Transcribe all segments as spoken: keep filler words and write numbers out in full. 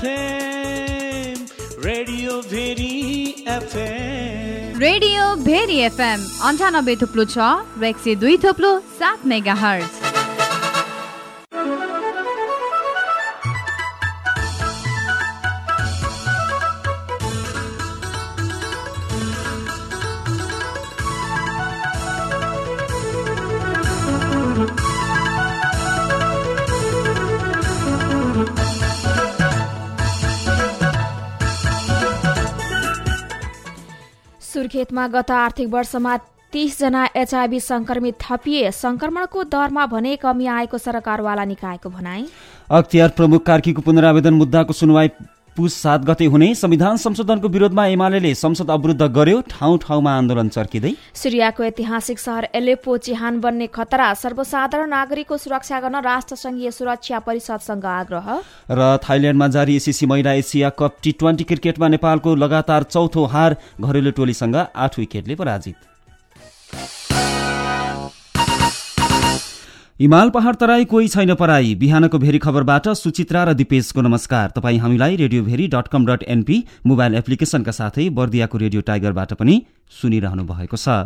FM radio Bheri FM radio Bheri FM अन्ठानब्बे थुप्लो छ र एक सय दुई थुप्लो सात मेगा हर्ज। सुर्खेतमा गत आर्थिक वर्षमा तीस जना एचआईभी संक्रमित थपिए। संक्रमणको दरमा भने कमी आएको सरकारवाला निकायको भनाई। अख्तियार प्रमुख कार्कीको पुनरावेदन मुद्दाको सुनवाई पुस सात गते हुने। संविधान संशोधनको विरोधमा एमालेले संसद अवरुद्ध गर्यो। ठाउँ ठाउँमा आन्दोलन चर्किँदै। सिरियाको ऐतिहासिक शहर एलेप्पो चिहान बन्ने खतरा। सर्वसाधारण नागरिकको सुरक्षा गर्न राष्ट्रसंघीय सुरक्षा परिषदसँग आग्रह। र थाइल्याण्डमा जारी एसिसी महिला एसिया कप टी ट्वेन्टी क्रिकेटमा नेपालको लगातार चौथो हार। घरेलु टोलीसँग आठ विकेटले पराजित। हिमाल पहाड तराई कोही छैन पराई। बिहानको भेरी खबरबाट सुचित्रा र दिपेशको नमस्कार। तपाईँ हामीलाई radio Bheri dot com dot NP mobile एप्लिकेशनका साथै बर्दियाको रेडियो टाइगरबाट पनि सुनिरहनु भएको छ।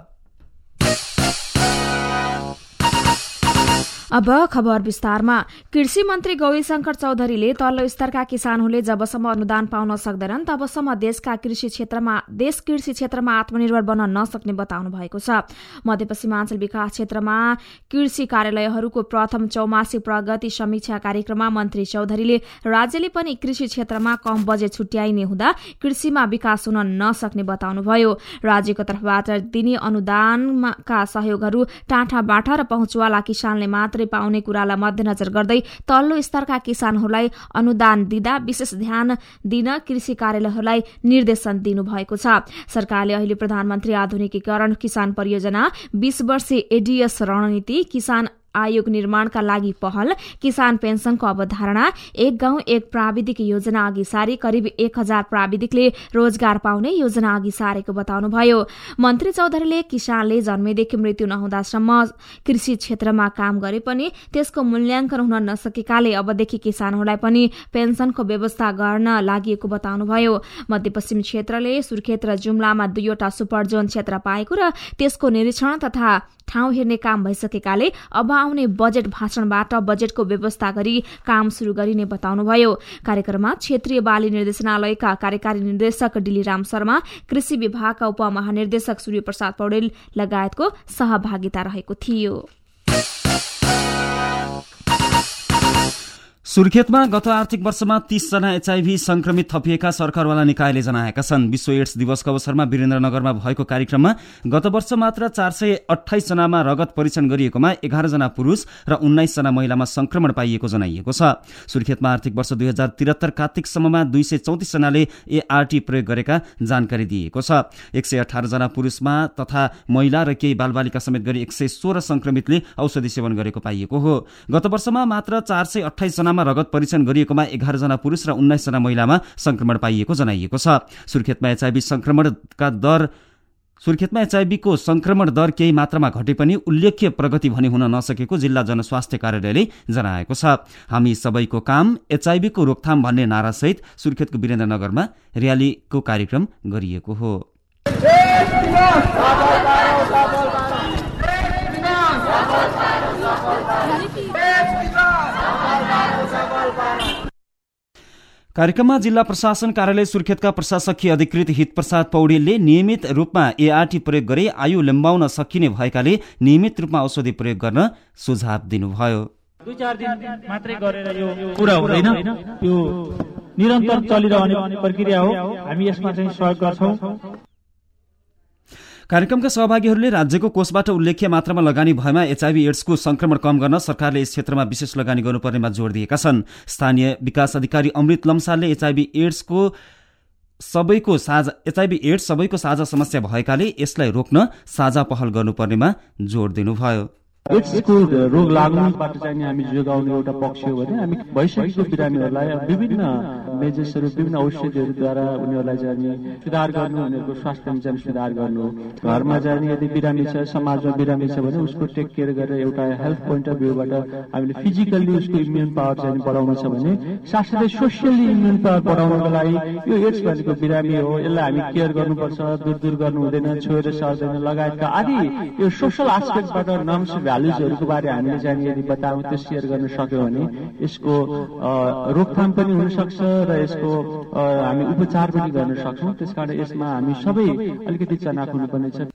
अब खबर विस्तारमा। कृषि मन्त्री गौरीशंकर चौधरीले तल्लो स्तरका किसानहरूले जबसम्म अनुदान पाउन सक्दैनन् तबसम्म देशका कृषि क्षेत्रमा देश कृषि क्षेत्रमा आत्मनिर्भर बन्न नसक्ने बताउनु भएको छ। मध्यपश्चिमाञ्चल विकास क्षेत्रमा कृषि कार्यालयहरूको प्रथम चौमासिक प्रगति समीक्षा कार्यक्रममा मन्त्री चौधरीले राज्यले पनि कृषि क्षेत्रमा कम बजेट छुट्याइने हुँदा कृषिमा विकास हुन नसक्ने बताउनुभयो। राज्यको तर्फबाट दिने अनुदानका सहयोगहरू टाँठाबाठा र पहुँचवाला किसानले मात्र पाउने कुरालाई मध्यनजर गर्दै तल्लो स्तरका किसानहरूलाई अनुदान दिँदा विशेष ध्यान दिन कृषि कार्यालयहरूलाई निर्देशन दिनुभएको छ। सरकारले अहिले प्रधानमन्त्री आधुनिकीकरण किसान परियोजना, बीस वर्षे एडीएस रणनीति, किसान आयोग निर्माणका लागि पहल, किसान पेन्सनको अवधारणा, एक गाउँ एक प्राविधिक योजना अघि सारी करिब एक हजार प्राविधिकले रोजगार पाउने योजना अघि सारेको बताउनुभयो। मन्त्री चौधरीले किसानले जन्मेदेखि मृत्यु नहुँदासम्म कृषि क्षेत्रमा काम गरे पनि त्यसको मूल्याङ्कन हुन नसकेकाले अबदेखि किसानहरूलाई पनि पेन्सनको व्यवस्था गर्न लागि बताउनुभयो। मध्यपश्चिम क्षेत्रले सुर्खेत र जुम्लामा दुईवटा सुपर जोन क्षेत्र पाएको र त्यसको निरीक्षण तथा ठाउँ हेर्ने काम भइसकेकाले अब आउने बजेट भाषणबाट बजेटको व्यवस्था गरी काम शुरू गरिने बताउनुभयो। कार्यक्रममा क्षेत्रीय बाली निर्देशनालयका कार्यकारी निर्देशक डिलीराम शर्मा, कृषि विभागका उपमहानिर्देशक सूर्य प्रसाद पौडेल लगायतको सहभागिता रहेको थियो। सुर्खेतमा गत आर्थिक वर्षमा तीस जना एचआईभी संक्रमित थपिएका सरकारवाला निकायले जनाएका छन्। विश्व एड्स दिवसको अवसरमा वीरेन्द्रनगरमा भएको कार्यक्रममा गत वर्ष मात्र चार सय अठाइस जनामा रगत परीक्षण गरिएकोमा एघार जना पुरूष र उन्नाइस जना महिलामा संक्रमण पाइएको जनाइएको छ। सुर्खेतमा आर्थिक वर्ष दुई हजार त्रिहत्तर कार्तिकसम्ममा दुई सय चौतिस जनाले एआरटी प्रयोग गरेका जानकारी दिएको छ। एक सय अठार जना पुरूषमा तथा महिला र केही बालबालिका समेत गरी एक सय सोह्र संक्रमितले औषधि सेवन गरेको पाइएको हो। गत वर्षमा मात्र चार सय अठाइस जनामा रगत परीक्षण गरिएकोमा एघार जना पुरूष र उन्नाइस जना महिलामा संक्रमण पाइएको जनाइएको छ। सुर्खेतमा एचआईभी संक्रमणका दर सुर्खेतमा एचआईभीको संक्रमण दर केही मात्रामा घटे पनि उल्लेख्य प्रगति भने हुन नसकेको जिल्ला जनस्वास्थ्य कार्यालयले जनाएको छ। हामी सबैको काम एचआईभीको रोकथाम भन्ने नारासहित सुर्खेतको वीरेन्द्रनगरमा र्यालीको कार्यक्रम गरिएको हो। कार्यक्रममा जिल्ला प्रशासन कार्यालय सुर्खेतका प्रशासकीय अधिकृत हितप्रसाद पौडेलले नियमित रूपमा एआरटी प्रयोग गरी आयु लम्बाउन सकिने भएकाले नियमित रूपमा औषधि प्रयोग गर्न सुझाव दिनुभयो। दुई चार दिन मात्रै गरेर यो पूरा हुँदैन, यो निरन्तर चलिरहने प्रक्रिया हो। हामी यसमा चाहिँ सहयोग गर्छौं। कार्यक्रमका सहभागीहरूले राज्यको कोषबाट उल्लेख्य मात्रामा लगानी भएमा एचआईभी एड्सको संक्रमण कम गर्न सरकारले यस क्षेत्रमा विशेष लगानी गर्नुपर्नेमा जोड़ दिएका छन्। स्थानीय विकास अधिकारी अमृत लम्सालले एचआईभी एड्सको सबैको साझा एचआईभी एड्स सबैको साझा समस्या भएकाले यसलाई रोक्न साझा पहल गर्नुपर्नेमा जोड़ दिनुभयो। एड्सको रोग लाग्नुबाट चाहिँ हामी जोगाउने एउटा पक्ष हो भने हामी भइसकेको बिरामीहरूलाई विभिन्न मेजर्सहरू विभिन्न औषधिहरूद्वारा उनीहरूलाई चाहिँ सुधार गर्नु, उनीहरूको स्वास्थ्यमा चाहिँ सुधार गर्नु। घरमा चाहिँ यदि बिरामी छ, समाजमा बिरामी छ भने उसको टेक केयर गरेर एउटा हेल्थ पोइन्ट अफ भ्यूबाट हामीले फिजिकल्ली उसको इम्युन पावर चाहिँ बढाउनु छ भने साथसाथै सोसियल्ली इम्युन पावर बढाउनको लागि यो एड्स भनेको बिरामी हो, यसलाई हामी केयर गर्नुपर्छ, दूर दूर गर्नु हुँदैन, छोएर सर्दैन लगायतका आदि यो सोसल एस्पेक्टबाट नर्म्स भ्यालुजहरूको बारे हामीले चाहिँ यदि बताउँ, त्यो सेयर गर्न सक्यौँ भने यसको रोकथाम पनि हुनसक्छ र यसको हामी उपचार पनि गर्न सक्छौँ। त्यसकारण यसमा हामी सबै अलिकति चनाख हुनुपर्ने छ।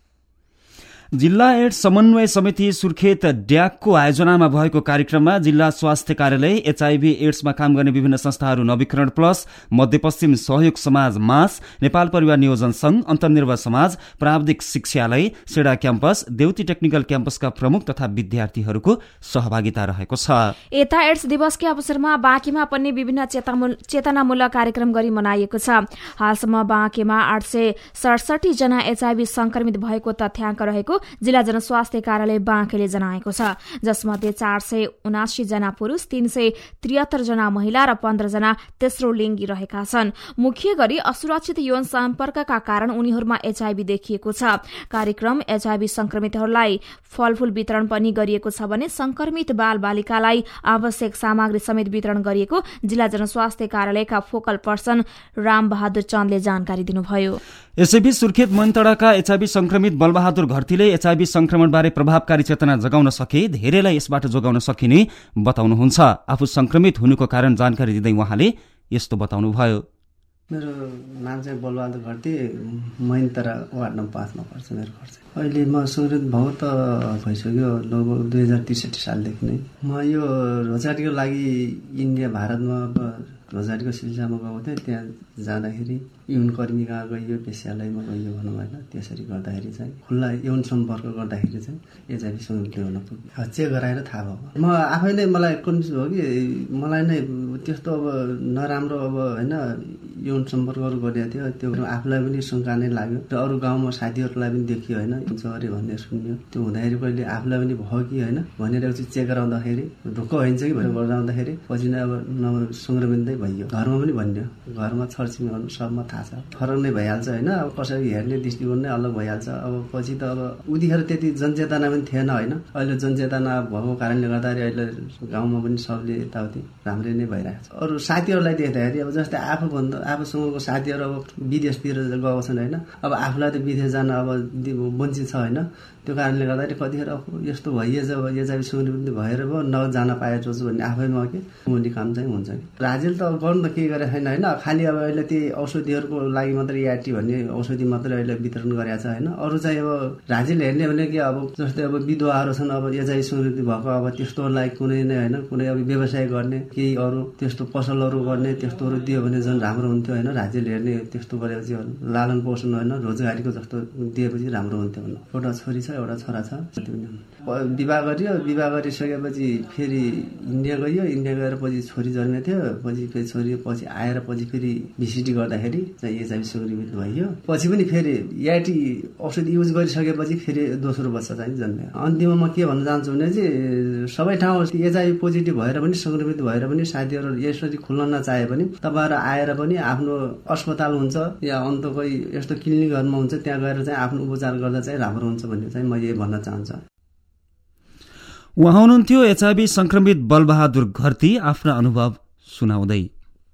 जिल्ला एड्स समन्वय समिति सुर्खेत ड्याकको आयोजनामा भएको कार्यक्रममा जिल्ला स्वास्थ्य कार्यालय, एचआईभी एड्समा काम गर्ने विभिन्न संस्थाहरू, नवीकरण प्लस, मध्यपश्चिम सहयोग समाज मास, नेपाल परिवार नियोजन संघ, अन्तर्निर्भर समाज, प्राविधिक शिक्षालय, सेडा क्याम्पस, देउती टेक्निकल क्याम्पसका प्रमुख तथा विद्यार्थीहरूको सहभागिता रहेको छ। यता एड्स दिवसकै अवसरमा बाँकेमा पनि विभिन्न चेतनामूलक कार्यक्रम गरी मनाइएको छ। हालसम्म बाँकेमा आठ सय सडसठी जना एचआईभी संक्रमित भएको तथ्याङ्क रहेको जिल्ला जनस्वास्थ्य कार्यालय बाँकेले जनाएको छ, जसमध्ये चार सय उनासी जना पुरूष, तीन सय त्रिहत्तर जना महिला र पन्ध्र जना तेस्रो लिङ्गी रहेका छन्। मुख्य गरी असुरक्षित यौन सम्पर्कका कारण उनीहरूमा एचआईभी देखिएको छ। कार्यक्रम एचआईभी संक्रमितहरूलाई फलफूल वितरण पनि गरिएको छ भने संक्रमित बाल बालिकालाई आवश्यक सामग्री समेत वितरण गरिएको जिल्ला जनस्वास्थ्य कार्यालयका फोकल पर्सन राम बहादुर चन्दले जानकारी दिनुभयो। यसैबीच सुर्खेत मनतडाका एचआईभी संक्रमित बलबहादुर घरतीले एचआईभी संक्रमणबारे प्रभावकारी चेतना जगाउन सके धेरैलाई यसबाट जोगाउन सकिने बताउनुहुन्छ। आफू संक्रमित हुनुको कारण जानकारी दिँदै उहाँले यस्तो बताउनुभयो। मेरो नाम चाहिँ बलबहादुर घरती, मैनतरा वार्ड नम्बर पाँचमा पर्छ मेरो घर चाहिँ। अहिले म संक्रमित भयो त भइसक्यो लगभग दुई हजार त्रिसठी सालदेखि नै। म यो रोजगारीको लागि इन्डिया भारतमा रोजगारीको सिलसिलामा गएको थिएँ। त्यहाँ जाँदाखेरि यौन कर्मी कहाँ गइयो, वेश्यालयमा गइयो भनौँ होइन। त्यसरी गर्दाखेरि चाहिँ खुल्ला यौन सम्पर्क गर्दाखेरि चाहिँ एचआईभी संक्रमित हुन पुग्यो। चेक गराएर थाहा भयो। म आफै नै मलाई कन्फ्युज भयो कि मलाई नै त्यस्तो अब नराम्रो अब होइन यौन सम्पर्कहरू गरिएको थियो। त्यो आफूलाई पनि शङ्का नै लाग्यो र अरू गाउँमा साथीहरूलाई पनि देखियो होइन, हुन्छ अरे भन्ने सुन्यो। त्यो हुँदाखेरि कहिले आफूलाई पनि भयो कि होइन भनेर चाहिँ चेक गराउँदाखेरि ढुक्क हुन्छ कि भनेर गराउँदाखेरि पछि नै अब न संक्रमित नै भइयो। घरमा पनि भनियो, घरमा छरछिमेकीहरू सबमा थाहा छ, फरक नै भइहाल्छ होइन। अब कसरी हेर्ने दृष्टिकोण नै अलग भइहाल्छ। अब पछि त अब उतिखेर त्यति जनचेतना पनि थिएन होइन। अहिले जनचेतना भएको कारणले गर्दाखेरि अहिले गाउँमा पनि सबले यताउति राम्रै नै भइरहेको छ। अरू साथीहरूलाई देख्दाखेरि अब जस्तै आफूभन्दा आफूसँगको साथीहरू अब विदेशतिर गएको छन् होइन। अब आफूलाई त विदेश जान अब वञ्चित छ होइन। त्यो कारणले गर्दाखेरि कतिखेर यस्तो भइएछ अब एचआईभी संक्रमित भएर पो नजान पाएछु भन्ने आफैमा के मुनि काम चाहिँ हुन्छ कि। राज्यले त गर्नु त केही गरेको छैन होइन। खालि अब अहिले त्यही औषधिहरूको लागि मात्रै एआरटी भन्ने औषधि मात्रै अहिले वितरण गरेको छ होइन। अरू चाहिँ अब राज्यले हेर्ने भने कि अब जस्तै अब विधवाहरू छन्, अब एचआईभी संक्रमित भएको अब त्यस्तोहरूलाई कुनै नै होइन कुनै अब व्यवसाय गर्ने केही अरू त्यस्तो पसलहरू गर्ने त्यस्तोहरू दियो भने झन् राम्रो हुन्थ्यो होइन। राज्यले हेर्ने त्यस्तो गरेपछि लालन पोषण होइन रोजगारीको जस्तो दिएपछि राम्रो हुन्थ्यो भन्नु। एउटा छोरी छ एउटा छोरा छ। विवाह गरियो, विवाह गरिसकेपछि फेरि इन्डिया गयो। इन्डिया गएर पछि छोरी जन्मेको थियो। पछि फेरि छोरी पछि आएर पछि फेरि भिसिटी गर्दाखेरि चाहिँ एचआईभी संक्रमित भयो। पछि पनि फेरि एआरटी औषधि युज गरिसकेपछि फेरि दोस्रो बच्चा चाहिँ जन्म्यो। अन्तिममा म के भन्न चाहन्छु भने चाहिँ सबै ठाउँ एचआईभी पोजिटिभ भएर पनि संक्रमित भएर पनि साथीहरू यसरी खुल्न नचाहे पनि तपाईँहरू आएर पनि आफ्नो अस्पताल हुन्छ या अन्त कोही यस्तो क्लिनिकहरूमा हुन्छ त्यहाँ गएर चाहिँ आफ्नो उपचार गर्दा चाहिँ राम्रो हुन्छ भन्ने चाहिँ म यही भन्न चाहन्छु। उहाँ हुनुहुन्थ्यो एचआईभी संक्रमित बलबहादुर घरती आफ्ना अनुभव सुनाउँदै।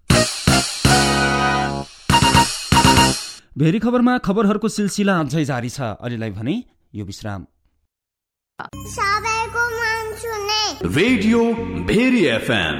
भेरी खबरमा खबरहरूको सिलसिला अझै जारी छ। अहिलेलाई भने यो विश्राम। रेडियो भेरी एफएम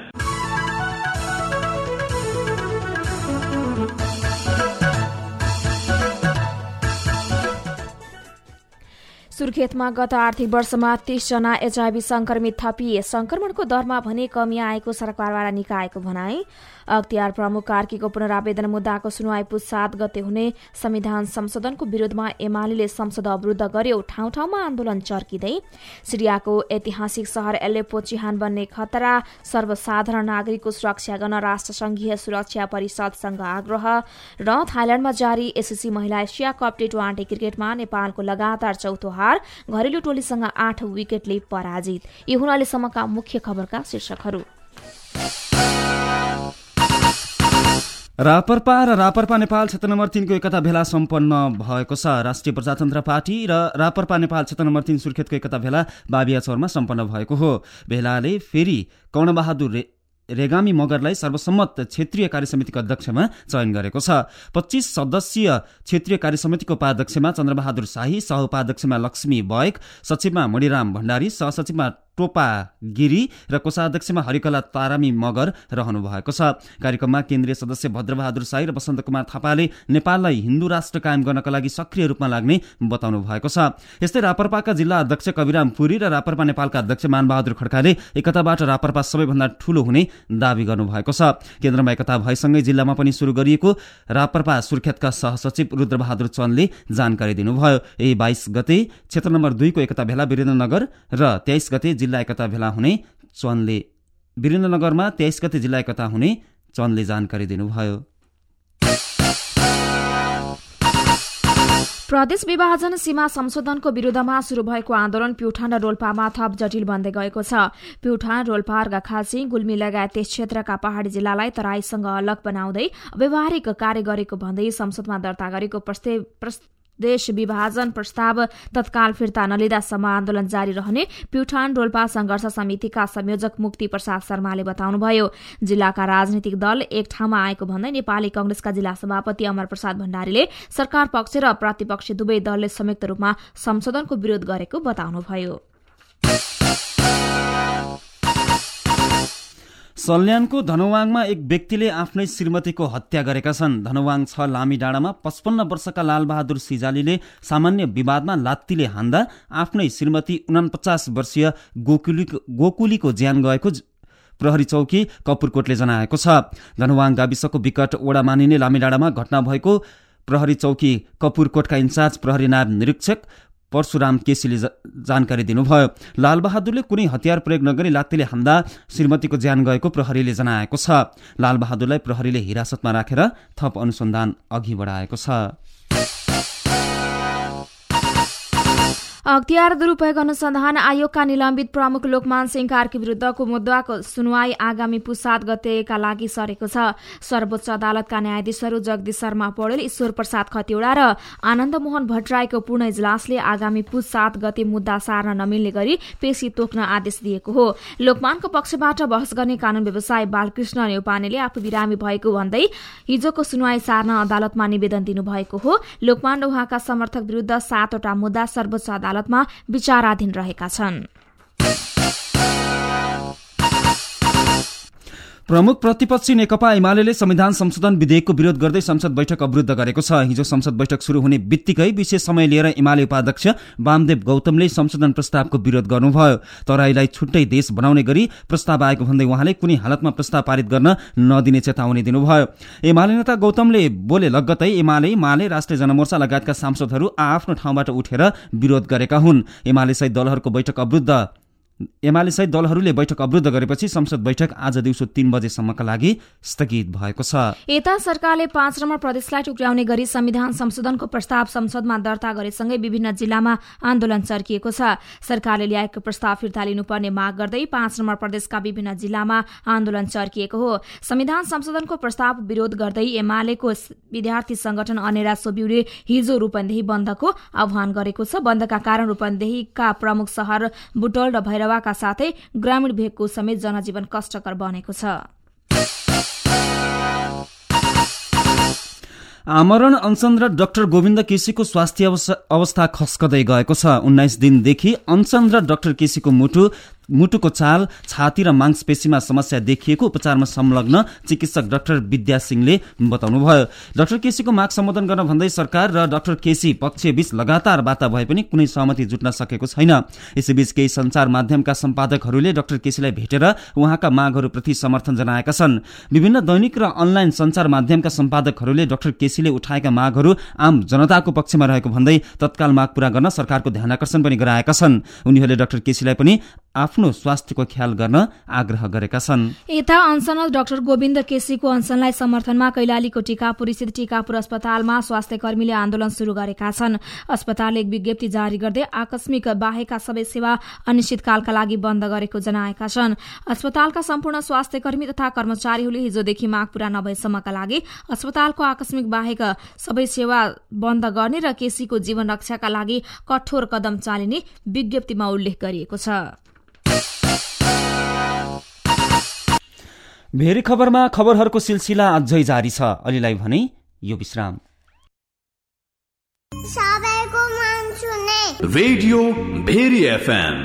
सुर्खेतमा गत आर्थिक वर्षमा तीस जना एचआईभी संक्रमित थपिए। संक्रमणको दरमा भने कमी आएको सरकारवाला निकायको भनाई। अख्तियार प्रमुख कार्कीको पुनरावेदन मुद्दाको सुनवाई पुस सात गते हुने। संविधान संशोधनको विरोधमा एमाले संसद अवरुद्ध गर्यो। ठाउँ ठाउँमा आन्दोलन चर्किँदै। सिरियाको ऐतिहासिक शहर एलेप्पो चिहान बन्ने खतरा। सर्वसाधारण नागरिकको सुरक्षा गर्न राष्ट्रसंघीय सुरक्षा परिषदसँग आग्रह। र थाइल्याण्डमा जारी एसएससी महिला एसिया कप टी ट्वेन्टी क्रिकेटमा नेपालको लगातार चौथो हार। घरेलु टोलीसँग आठ विकेटले पराजित। यी हुन् अहिलेसम्मका मुख्य खबरका शीर्षकहरू। रापरपा र रापरपा नेपाल क्षेत्र नम्बर तीनको एकता भेला सम्पन्न भएको छ। राष्ट्रिय प्रजातन्त्र पार्टी र रापरपा नेपाल क्षेत्र नम्बर तीन सुर्खेतको एकता भेला बाबियाचौरमा सम्पन्न भएको हो। भेलाले फेरि कर्णबहादुर रे रेगामी मगरलाई सर्वसम्मत क्षेत्रीय कार्यसमितिको अध्यक्षमा चयन गरेको छ। पच्चीस सदस्यीय क्षेत्रीय कार्यसमितिको उपाध्यक्षमा चन्द्रबहादुर शाही, सह-उपाध्यक्षमा लक्ष्मी बयक, सचिवमा मणिराम भण्डारी, सहसचिवमा टोपा गिरी र कोषाध्यक्षमा हरिकला तारामी मगर रहनु भएको छ। कार्यक्रममा केन्द्रीय सदस्य भद्रबहादुर शाही र वसन्त कुमार थापाले नेपाललाई हिन्दू राष्ट्र कायम गर्नका लागि सक्रिय रूपमा लाग्ने बताउनु भएको छ। यस्तै रापरपाका जिल्ला अध्यक्ष कविराम पुरी र रापरपा नेपालका अध्यक्ष मानबहादुर खड्काले एकताबाट रापरपा सबैभन्दा ठूलो हुने दावी गर्नुभएको छ। केन्द्रमा एकता भएसँगै जिल्लामा पनि सुरु गरिएको रापरपा सुर्खेतका सहसचिव रुद्रबहादुर चन्दले जानकारी दिनुभयो। यही बाइस गते क्षेत्र नम्बर दुईको एकता भेला वीरेन्द्रनगर र तेइस गते जिल्ला एकता भेला हुने चन्दले वीरेन्द्रनगरमा तेइस गते जिल्ला एकता हुने चन्दले जानकारी दिनुभयो। प्रदेश विभाजन सीमा संशोधनको विरुद्धमा शुरू भएको आन्दोलन प्युठान र रोल्पामा थप जटिल बन्दै गएको छ। प्युठान, रोल्पा, अर्घाखाँची, गुल्मी लगायत त्यस क्षेत्रका पहाड़ी जिल्लालाई तराईसँग अलग बनाउँदै व्यावहारिक कार्य गरेको भन्दै संसदमा दर्ता गरेको देश विभाजन प्रस्ताव तत्काल फिर्ता नलिँदासम्म आन्दोलन जारी रहने प्युठान रोल्पा संघर्ष समितिका संयोजक मुक्ति प्रसाद शर्माले बताउनुभयो। जिल्लाका राजनीतिक दल एक ठाउँमा आएको भन्दै नेपाली कंग्रेसका जिल्ला सभापति अमर प्रसाद भण्डारीले सरकार पक्ष र प्रतिपक्षी दुवै दलले संयुक्त रूपमा संशोधनको विरोध गरेको बताउनुभयो। सल्यानको धनवाङमा एक व्यक्तिले आफ्नै श्रीमतीको हत्या गरेका छन्। धनवाङ छ लामी डाँडामा पचपन्न वर्षका लालबहादुर सिजालीले सामान्य विवादमा लात्तीले हान्दा आफ्नै श्रीमती उनापचास वर्षीय गोकुली गोकुलीको ज्यान गएको प्रहरी चौकी कपुरकोटले जनाएको छ। धनवाङ गाविसको विकट ओडा मानिने लामी डाँडामा घटना भएको प्रहरी चौकी कपुरकोटका इन्चार्ज प्रहरी नायब निरीक्षक परशुराम केसीले जानकारी दिनुभयो। लालबहादुरले कुनै हतियार प्रयोग नगरी लात्तीले हान्दा श्रीमतीको ज्यान गएको प्रहरीले जनाएको छ। लालबहादुरलाई प्रहरीले हिरासतमा राखेर थप अनुसन्धान अघि बढाएको छ। अख्तियार दुरूपयोग अनुसन्धान आयोगका निलम्बित प्रमुख लोकमान सिंह कार्की विरूद्धको मुद्दाको सुनवाई आगामी पुस सात गतेका लागि सरेको छ। सर्वोच्च अदालतका न्यायाधीशहरू जगदीश शर्मा पौडेल, ईश्वर प्रसाद खतिवड़ा र आनन्द मोहन भट्टराईको पूर्ण इजलासले आगामी पुस सात गते मुद्दा सार्न नमिल्ने गरी पेशी तोक्न आदेश दिएको हो। लोकमानको पक्षबाट बहस गर्ने कानून व्यवसायी बालकृष्ण न्यौपानेले आफू बिरामी भएको भन्दै हिजोको सुनवाई सार्न अदालतमा निवेदन दिनुभएको हो। लोकमान र उहाँका समर्थक विरूद्ध सातवटा मुद्दा सर्वोच्च अदालत अदालतमा विचाराधीन रहेका छन्। प्रमुख प्रतिपक्षी नेकपा एमाले संविधान संशोधन विधेयकको विरोध गर्दै संसद बैठक अवरुद्ध गरेको छ। हिजो संसद बैठक शुरू हुने बित्तिकै विशेष समय लिएर एमाले उपाध्यक्ष वामदेव गौतमले संशोधन प्रस्तावको विरोध गर्नुभयो। तराईलाई छुट्टै देश बनाउने गरी प्रस्ताव आएको भन्दै उहाँले कुनै हालतमा प्रस्ताव पारित गर्न नदिने चेतावनी दिनुभयो। एमाले नेता गौतमले बोले लगत्तै एमाले माले राष्ट्रिय जनमोर्चा लगायतका सांसदहरू आआफ्नो ठाउँबाट उठेर विरोध गरेका हुन्। एमाले सहित दलहरूको बैठक अवरुद्ध एमाले सहित दलहरूले बैठक अवरुद्ध गरेपछि संसद बैठक आज दिउँसो तीन बजेसम्मका लागि स्थगित भएको छ। यता सरकारले पाँच नम्बर प्रदेशलाई टुक्र्याउने गरी संविधान संशोधनको प्रस्ताव संसदमा दर्ता गरेसँगै विभिन्न जिल्लामा आन्दोलन चर्किएको छ। सरकारले ल्याएको प्रस्ताव फिर्ता लिनुपर्ने माग गर्दै पाँच नम्बर प्रदेशका विभिन्न जिल्लामा आन्दोलन चर्किएको हो। संविधान संशोधनको प्रस्ताव विरोध गर्दै एमालेको विद्यार्थी संगठन अनेरा सोब्युले हिजो रूपन्देही बन्दको आह्वान गरेको छ। बन्दका कारण रूपन्देहीका प्रमुख शहर बुटोल र भैरव का साथै ग्रामीण भेगको समेत जनजीवन कष्टकर बनेको छ। आमरण अनसन र डाक्टर गोविन्द केसीको स्वास्थ्य अवस्था खस्कदै गएको छ। उन्नाइस दिनदेखि अनसन र डाक्टर केसीको मुटु मुटुको चाल, छाती र मांसपेशीमा समस्या देखिएको उपचारमा संलग्न चिकित्सक डाक्टर विद्या सिंहले बताउनुभयो। डाक्टर केसीको माग सम्बोधन गर्न भन्दै सरकार र डाक्टर केसी पक्षबीच लगातार वार्ता भए पनि कुनै सहमति जुट्न सकेको छैन। यसैबीच केही सञ्चार माध्यमका सम्पादकहरूले डाक्टर केसीलाई भेटेर उहाँका मागहरूप्रति समर्थन जनाएका छन्। विभिन्न दैनिक र अनलाइन सञ्चार माध्यमका सम्पादकहरूले डाक्टर केसीले उठाएका मागहरू आम जनताको पक्षमा रहेको भन्दै तत्काल माग पूरा गर्न सरकारको ध्यानाकर्षण पनि गराएका छन्। उनीहरूले डाक्टर केसीलाई पनि आफ्नो स्वास्थ्यको ख्याल गर्न आग्रह गरेका छन्। यता अनसनरत डाक्टर गोविन्द केसीको अनसनलाई समर्थनमा कैलालीको टिकापुर स्थित टिकापुर अस्पतालमा स्वास्थ्य कर्मीले आन्दोलन शुरू गरेका छन्। अस्पतालले एक विज्ञप्ति जारी गर्दै आकस्मिक बाहेकका सबै सेवा अनिश्चितकालका लागि बन्द गरेको जनाएका छन्। अस्पतालका सम्पूर्ण स्वास्थ्य कर्मी तथा कर्मचारीहरूले हिजोदेखि माग पूरा नभएसम्मका लागि अस्पतालको आकस्मिक बाहेक सबै सेवा बन्द गर्ने र केसीको जीवन रक्षाका लागि कठोर कदम चालिने विज्ञप्तिमा उल्लेख गरिएको छ। भेरी खबरमा खबरहरूको सिलसिला अझै जारी छ। अलिलाई भने यो विश्राम। रेडियो भेरी एफएम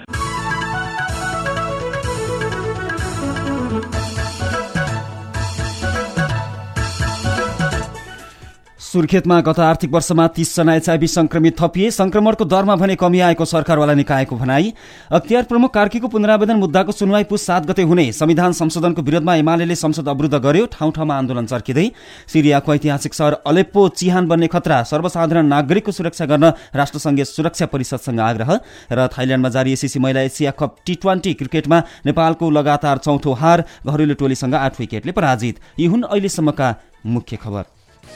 सुर्खेतमा गत आर्थिक वर्षमा तीस जना एचआईभी संक्रमित थपिए। संक्रमणको दरमा भने कमी आएको सरकारवाला निकायको भनाई। अख्तियार प्रमुख कार्कीको पुनरावेदन मुद्दाको सुनवाई पुस सात गते हुने। संविधान संशोधनको विरोधमा एमालेले संसद अवरुद्ध गर्यो। ठाउँ ठाउँमा आन्दोलन चर्किँदै। सिरियाको ऐतिहासिक सहर अलेप्पो चिहान बन्ने खतरा। सर्वसाधारण नागरिकको सुरक्षा गर्न राष्ट्रसङ्घीय सुरक्षा परिषदसँग आग्रह। र थाइल्याण्डमा जारी एसिसी महिला एसिया कप टी ट्वेन्टी क्रिकेटमा नेपालको लगातार चौथो हार। घरेलु टोलीसँग आठ विकेटले पराजित। यी हुन् अहिलेसम्मका मुख्य खबर।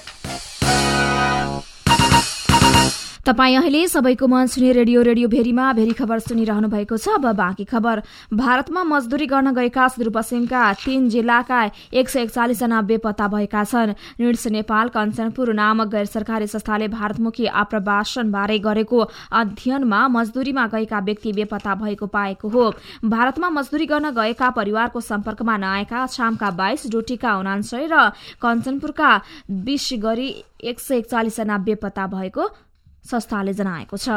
तपाईँ अहिले सबैको मन सुने रेडियो रेडियो भेरीमा भेरी खबर सुनिरहनु भएको छ। अब बाँकी खबर। भारतमा मजदुरी गर्न गएका सुदूरपश्चिमका तीन जिल्लाका एक सय एकचालिस जना बेपत्ता भएका छन्। ऋड्स नेपाल कञ्चनपुर नामक गैर सरकारी संस्थाले भारतमुखी आप्रवासन बारे गरेको अध्ययनमा मजदुरीमा गएका व्यक्ति बेपत्ता भएको पाएको हो। भारतमा मजदुरी गर्न गएका परिवारको सम्पर्कमा नआएका छामका बाइस, डोटीका उनान्सय र कञ्चनपुरका बीस गरी एक सय एकचालिस जना बेपत्ता भएको संस्थाले जनाएको छ।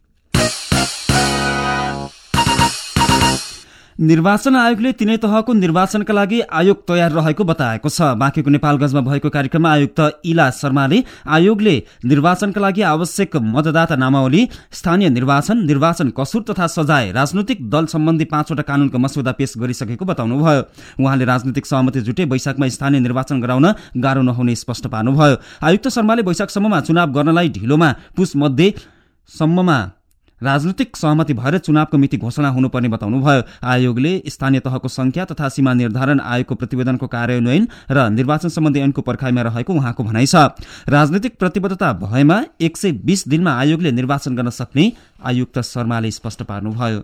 निर्वाचन आयोगले तीनै तहको निर्वाचनका लागि आयोग तयार रहेको बताएको छ। बाँकीको नेपालगञ्जमा भएको कार्यक्रममा आयुक्त इला शर्माले आयोगले निर्वाचनका लागि आवश्यक मतदाता नामावली, स्थानीय निर्वाचन, निर्वाचन कसुर तथा सजाय, राजनैतिक दल सम्बन्धी पाँचवटा कानूनको मस्यौदा पेश गरिसकेको बताउनुभयो। उहाँले राजनीतिक सहमति जुटे वैशाखमा स्थानीय निर्वाचन गराउन गाह्रो नहुने स्पष्ट पार्नुभयो। आयुक्त शर्माले वैशाखसम्ममा चुनाव गर्नलाई ढिलोमा पुस मध्ये सम्ममा राजनीतिक सहमति भएर चुनावको मिति घोषणा हुनुपर्ने बताउनुभयो। आयोगले स्थानीय तहको संख्या तथा सीमा निर्धारण आयोगको प्रतिवेदनको कार्यान्वयन र निर्वाचन सम्बन्धी ऐनको पर्खाइमा रहेको उहाँको भनाइ छ। राजनीतिक प्रतिबद्धता भएमा एक सय बीस दिनमा आयोगले निर्वाचन गर्न सक्ने आयुक्त शर्माले स्पष्ट पार्नुभयो।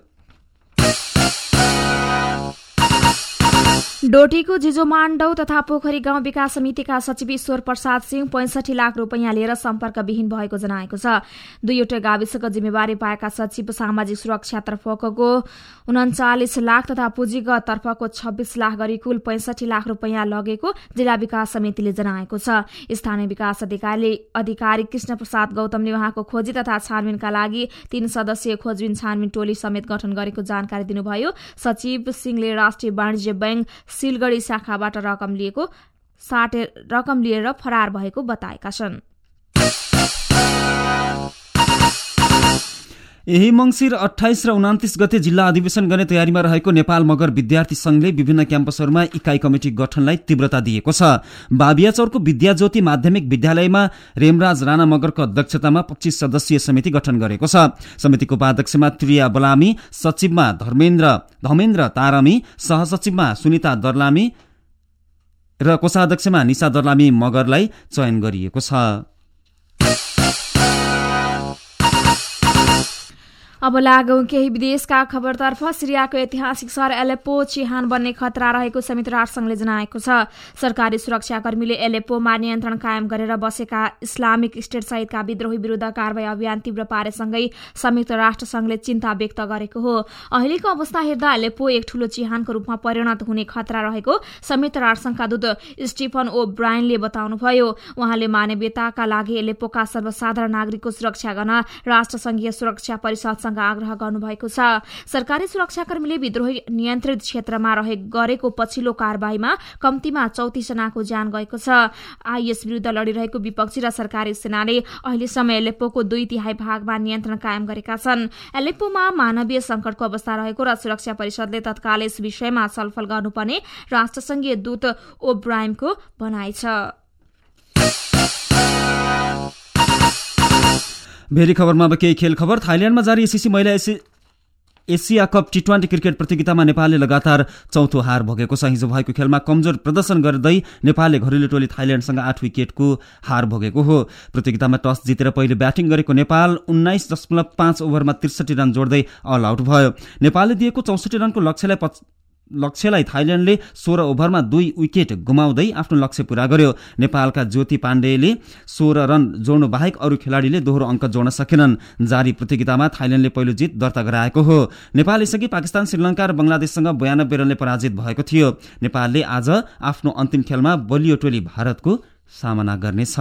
डोटीको जिजोमाण्डौ तथा पोखरी गाउँ विकास समितिका सचिव ईश्वर प्रसाद सिंह पैंसठी लाख रुपियाँ लिएर सम्पर्कविहीन भएको जनाएको छ। दुईवटा गाविसको जिम्मेवारी पाएका सचिव सामाजिक सुरक्षा तर्फको उन्चालिस लाख तथा पुँजीगत तर्फको छब्बीस लाख गरी कुल पैंसठी लाख रुपियाँ लगेको जिल्ला विकास समितिले जनाएको छ। स्थानीय विकास अधिकारी अधिकारी कृष्ण प्रसाद गौतमले उहाँको खोजी तथा छानबिनका लागि तीन सदस्यीय खोजबिन छानबिन टोली समेत गठन गरेको जानकारी दिनुभयो। सचिव सिंहले राष्ट्रिय वाणिज्य बैंक सिलगढी शाखाबाट रकम लिएको साटे रकम लिएर फरार भएको बताएका छन्। यही मंसिर अठाइस र उनातिस गते जिल्ला अधिवेशन गर्ने तयारीमा रहेको नेपाल मगर विद्यार्थी संघले विभिन्न क्याम्पसहरूमा इकाइ कमिटी गठनलाई तीव्रता दिएको छ। बाबियाचौरको विद्याज्योति माध्यमिक विद्यालयमा रेमराज राणा मगरको अध्यक्षतामा पच्चीस सदस्यीय समिति गठन गरेको छ। समितिको उपाध्यक्षमा त्रिया बलामी, सचिवमा धर्मेन्द्र धमेन्द्र तारामी, सहसचिवमा सुनिता दर्लामी र कोषाध्यक्षमा निशा दर्लामी मगरलाई चयन गरिएको छ। अब लागौं केही विदेशका खबरतर्फ। सिरियाको ऐतिहासिक सहर एलेप्पो चिहान बन्ने खतरा रहेको संयुक्त राष्ट्रसंघले जनाएको छ। सरकारी सुरक्षाकर्मीले एलेप्पोमा नियन्त्रण कायम गरेर बसेका इस्लामिक स्टेट सहितका विद्रोही विरुद्ध कारवाही अभियान तीव्र पारेसँगै संयुक्त राष्ट्रसंघले चिन्ता व्यक्त गरेको हो। अहिलेको अवस्था हेर्दा एलेप्पो एक ठूलो चिहानको रूपमा परिणत हुने खतरा रहेको संयुक्त राष्ट्रसंघका दूत स्टिफन ओ ब्रायनले बताउनुभयो। उहाँले मानवीयताका लागि एलेप्पोका सर्वसाधारण नागरिकको सुरक्षा गर्न राष्ट्रसंघीय सुरक्षा परिषदसँग आग्रह गर्नुभएको छ। सरकारी सुरक्षाकर्मीले विद्रोही नियन्त्रित क्षेत्रमा रहे गरेको पछिल्लो कारबाहीमा कम्तीमा चौतीस जनाको ज्यान गएको छ। आइएस विरुद्ध लडिरहेको विपक्षी र सरकारी सेनाले अहिलेसम्म एलेप्पोको दुई तिहाई भागमा नियन्त्रण कायम गरेका छन्। एलेप्पोमा मानवीय संकटको अवस्था रहेको र सुरक्षा परिषदले तत्काल यस विषयमा छलफल गर्नुपर्ने राष्ट्रसंघीय दूत ओब्रायनको भनाइ छ। भेरी खबरमा अब केही खेल खबर। थाइल्याण्डमा जारी एसिसी महिला AC Asia cup T twenty cricket प्रतियोगितामा नेपालले लगातार चौथो हार भोगेको छ। हिजो भएको खेलमा कमजोर प्रदर्शन गर्दै नेपालले घरेलु टोली थाइल्याण्डसँग आठ विकेटको हार भोगेको हो। प्रतियोगितामा टस जितेर पहिले ब्याटिङ गरेको नेपाल उन्नाइस दशमलव पाँच ओभरमा त्रिसठी रन जोड्दै अल आउट भयो। नेपालले दिएको चौसठी रनको लक्ष्यलाई लक्ष्यलाई थाइल्याण्डले सोह्र ओभरमा दुई विकेट गुमाउँदै आफ्नो लक्ष्य पूरा गर्यो। नेपालका ज्योति पाण्डेले सोह्र रन जोड्नु बाहेक अरू खेलाडीले दोहोरो अङ्क जोड्न सकेनन्। जारी प्रतियोगितामा थाइल्याण्डले पहिलो जित दर्ता गराएको हो। नेपाल यसअघि पाकिस्तान, श्रीलङ्का र बङ्गलादेशसँग बयानब्बे रनले पराजित भएको थियो। नेपालले आज आफ्नो अन्तिम खेलमा बलियो टोली भारतको सामना गर्नेछ।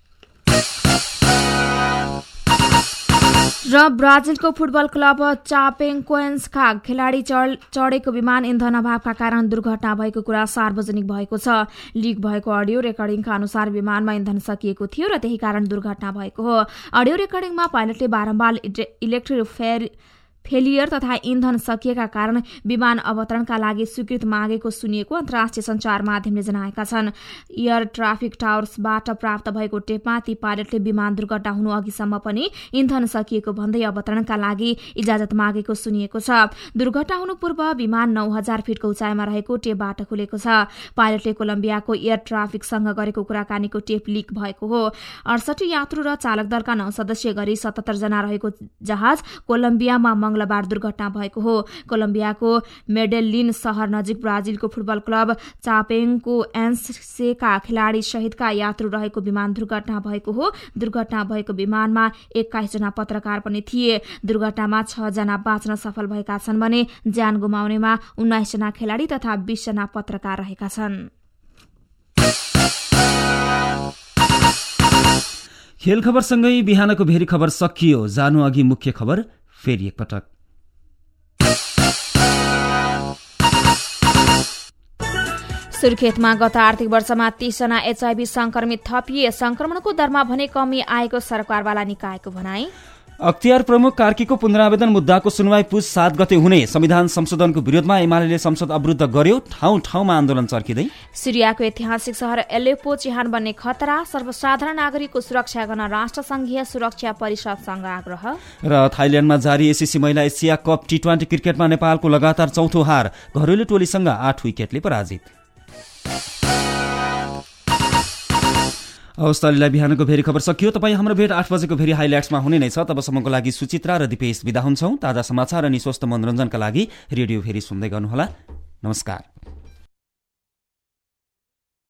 र ब्राजिलको फुटबल क्लब चापेकोन्सका खेलाडी चढेको विमान इन्धन अभावका कारण दुर्घटना भएको कुरा सार्वजनिक भएको छ। लिक भएको अडियो रेकर्डिङका अनुसार विमानमा इन्धन सकिएको थियो र त्यही कारण दुर्घटना भएको हो। अडियो रेकर्डिङमा पाइलटले बारम्बार इलेक्ट्रिक फेयर फेलियर तथा इन्धन सकिएका कारण विमान अवतरणका लागि स्वीकृत मागेको सुनिएको अन्तर्राष्ट्रिय सञ्चार माध्यमले जनाएका छन्। एयर ट्राफिक टावर्सबाट प्राप्त भएको टेपमा ती पाइलटले विमान दुर्घटना हुनु अघिसम्म पनि इन्धन सकिएको भन्दै अवतरणका लागि इजाजत मागेको सुनिएको छ। दुर्घटना हुनु पूर्व विमान नौ हजार फिटको उचाइमा रहेको टेपबाट खुलेको छ। पाइलटले कोलम्बियाको एयर ट्राफिकसँग गरेको कुराकानीको टेप लिक भएको हो। अडसठी यात्रु र चालक दलका नौ सदस्यीय गरी सतहत्तर जना रहेको जहाज कोलम्बियामा मंगलबार दुर्घटना भएको हो। कोलम्बियाको मेडेलिन शहर नजिक ब्राजिलको फुटबल क्लब चापेकोन्सेका खेलाडी सहितका यात्रु रहेको विमान दुर्घटना भएको हो। दुर्घटना भएको विमानमा एक्काइस जना पत्रकार पनि थिए। दुर्घटनामा छ जना बाँच्न सफल भएका छन् भने ज्यान गुमाउनेमा उन्नाइस जना खेलाडी तथा बीस जना पत्रकार रहेका छन्। खेल खबरसँगै बिहानको भेरी खबर सकियो। जानु अघि मुख्य खबर फेरि एकपटक। सुर्खेतमा गत आर्थिक वर्षमा तीस जना एचआईभी संक्रमित थपिए। संक्रमणको दरमा भने कमी आएको सरकारवाला निकायको भनाई। अख्तियार प्रमुख कार्कीको पुनरावेदन मुद्दाको सुनवाई पुस सात गते हुने। संविधान संशोधनको विरोधमा एमाले संसद अवरुद्ध गर्यो। ठाउँ ठाउँमा आन्दोलन चर्किँदै। सिरियाको ऐतिहासिक शहर एलेप्पो चिहान बन्ने खतरा। सर्वसाधारण नागरिकको सुरक्षा गर्न राष्ट्रसङ्घीय सुरक्षा परिषदसँग आग्रह। र थाइल्याण्डमा जारी एसिसी महिला एसिया कप टी ट्वेन्टी क्रिकेटमा नेपालको लगातार चौथो हार। घरेलु टोलीसँग आठ विकेटले पराजित। हौस् बिहानको भेरी खबर सकियो। तपाईँ हाम्रो भेट आठ बजेको भेरी हाइलाइट्समा हुने नै छ। तबसम्मको लागि सुचित्रा र दिपेश विदा हुन्छौँ। ताजा समाचार अनि स्वस्थ मनोरञ्जनका लागि रेडियो भेरी सुन्दै गर्नुहोला। नमस्कार।